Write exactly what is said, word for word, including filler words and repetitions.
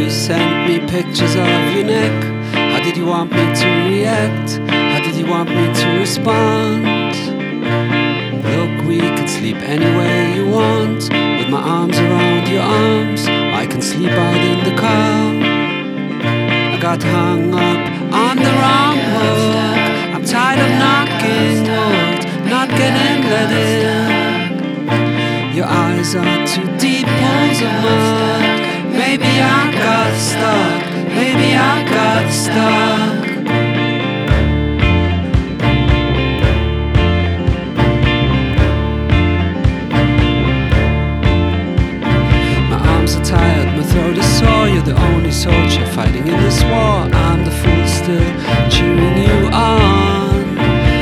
you sent me pictures of your neck? How did you want me to react? How did you want me to respond? Look, we can sleep anywhere you want. With my arms around your arms, I can sleep out in the car. I got hung up on the wrong hook. I'm tired of knocking wood, not getting let in. Your eyes are two deep pools of mud. Maybe I got stuck, maybe I got stuck.